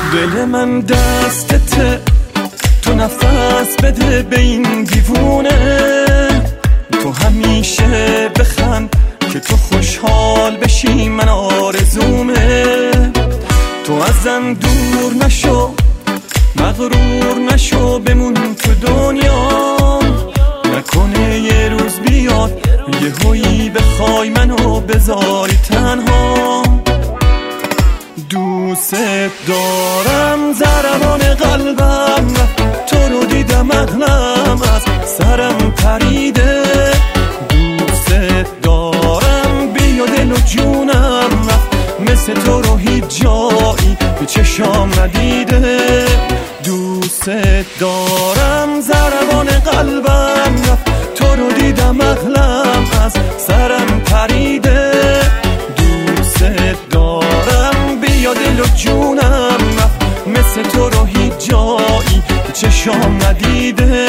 دل من دستته، تو نفس بده به این دیوونه. تو همیشه بخند که تو خوشحال بشی، من آرزومه. تو ازم دور نشو، مغرور نشو، بمون تو دنیا. نکنه یه روز بیاد یه هویی بخوای منو بذاری تنها. دوست دارم، ضربان قلبم تو رو دیدم، عقلم از سرم پریده. دوست دارم، بیا دل و جونم رفت، مثل تو رو هیچ جایی به چشام ندیده. دوست دارم، ضربان قلبم رفت، تو رو دیدم، عقلم از سرم پریده. دوست دارم، بیا دل و جونم رفت، مثل تو رو هیچ جایی به چشام ندیده.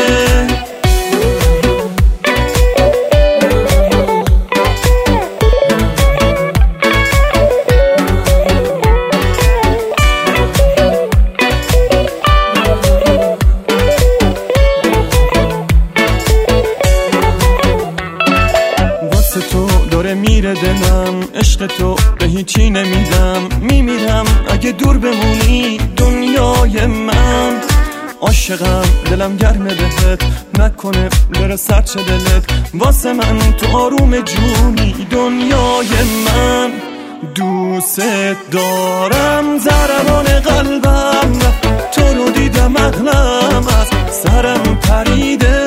تو داره میره دلم، عشق تو به هیچی نمیدم. میمیرم اگه دور بمونی دنیای من. عاشقم، دلم گرمه بهت، نکنه بره سرچ دلت. واسه من تو آروم جونی دنیای من. دوست دارم، ضربان قلبم تو رو دیدم، عقلم از سرم پریده.